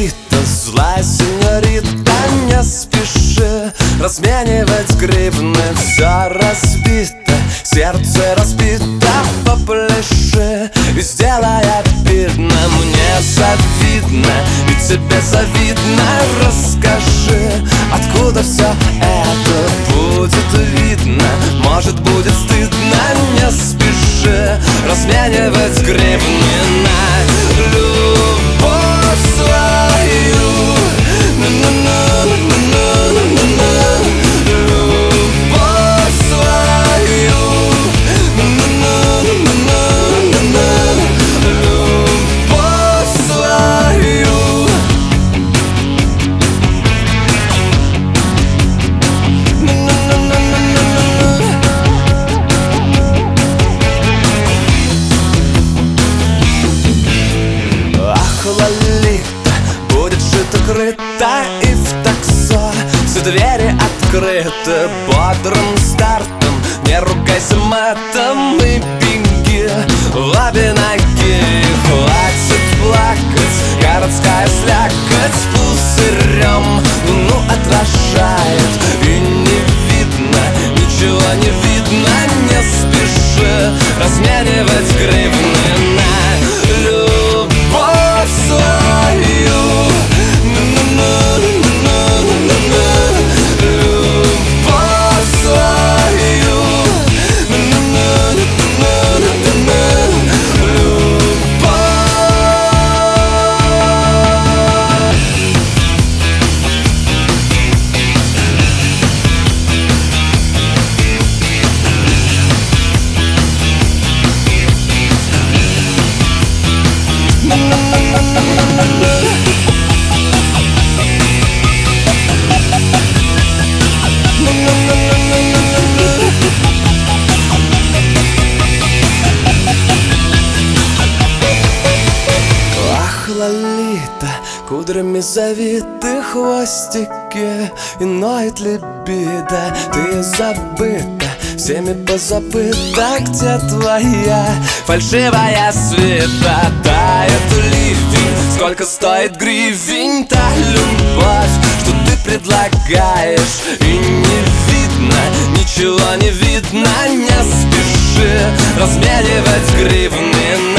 Лолита, злая сеньорита, не спеши разменивать гривны. Все разбито, сердце разбито, попляши и сделай обидно. Мне завидно и тебе завидно. Расскажи, откуда все это будет видно. Может, будет стыдно, не спеши разменивать гривны на любовь свою. Любовь свою. Любовь свою. Ах, Лолита, будет шито-крыто и в таксо все двери открыты. Бодрым стартом не ругайся матом и беги в обе ноги. Хватит плакать, городская слякоть пузырем луну отражает. И не видно, ничего не видно, не спеши разменивать гривны на любовь свою. Любовь свою. Ах, Лолита, кудрями завиты хвостики, и ноет либидо. Ты забыта, всеми позабыта. Где твоя фальшивая свита? Тает ливень, сколько стоит гривень? Та любовь, что ты предлагаешь, и не видно, ничего не видно. Не спеши разменивать гривны